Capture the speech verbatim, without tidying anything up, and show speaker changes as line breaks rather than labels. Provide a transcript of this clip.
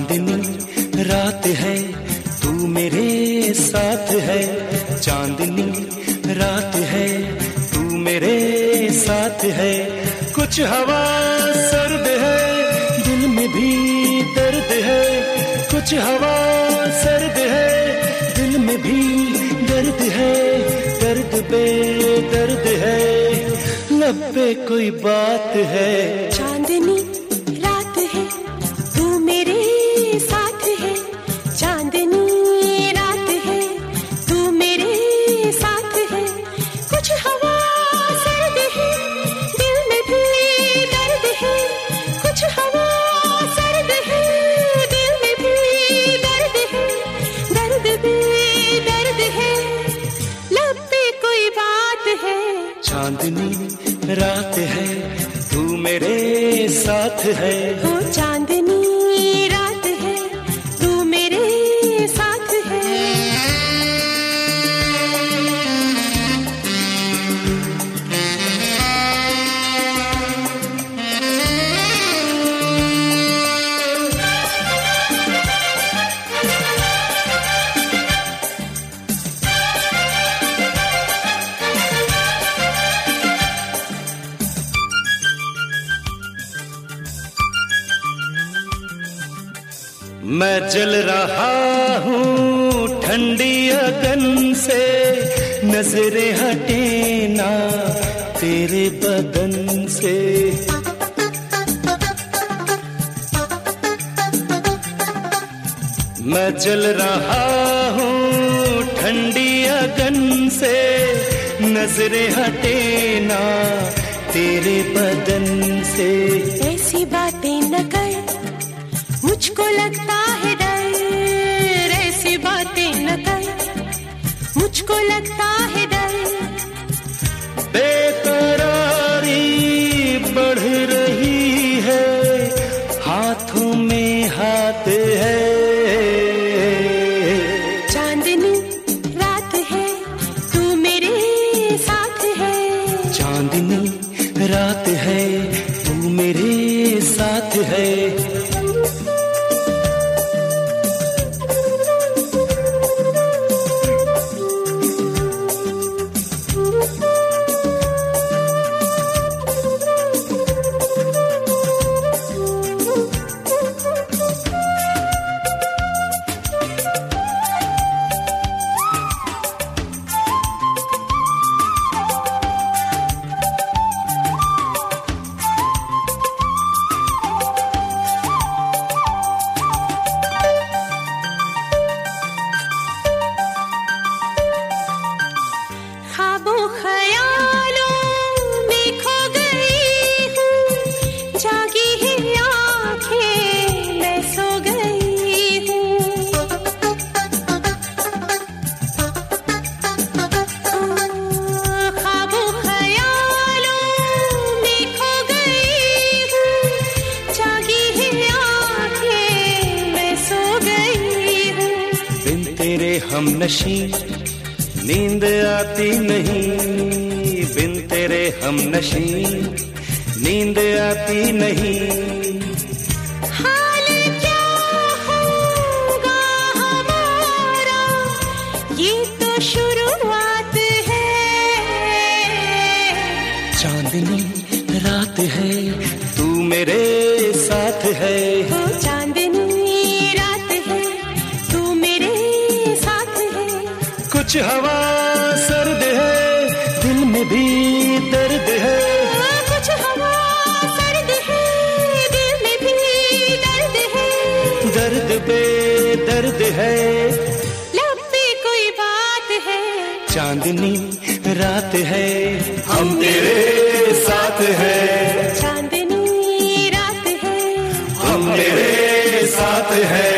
चांदनी रात है तू मेरे साथ है, चांदनी रात है तू मेरे साथ है। कुछ हवा सर्द है दिल में भी दर्द है, कुछ हवा सर्द है दिल में भी दर्द है, दर्द पे दर्द है, लब पे कोई बात है।
चांदनी रात है तू मेरे साथ है, चांदनी रात है तू मेरे साथ है। कुछ हवा सर्द है दिल में भी दर्द है, कुछ हवा सर्द है दिल में भी दर्द है, दर्द भी दर्द है, लब पे कोई बात है।
चांदनी रात है तू मेरे साथ है,
वो चांदनी रात है तू मेरे साथ है।
मैं जल रहा हूँ ठंडी अगन से, नजरें हटे ना तेरे बदन से। मैं जल रहा हूँ ठंडी अगन से, नजरें हटे ना तेरे बदन से।
ऐसी बातें न कर मुझको लगता है डर, ऐसी बातें न कर मुझको लगता है डर।
बेकरारी बढ़ रही है हाथों में हाथ है।
चांदनी रात है तू मेरे साथ है,
चांदनी रात है तू मेरे साथ है। हम नशी नींद आती नहीं, बिन तेरे हम नशी नींद आती नहीं।
हाल क्या होगा हमारा ये तो शुरुआत है।
चांदनी रात है तू मेरे साथ है,
वो चांदनी रात है तू मेरे साथ है।
कुछ हवा सर्द है दिल में भी दर्द है,
कुछ हवा सर्द है दिल में भी दर्द है,
दर्द पे दर्द है,
लब पे कोई बात है।
चांदनी रात है हम तेरे साथ है,
चांदनी रात है
हम तेरे साथ है।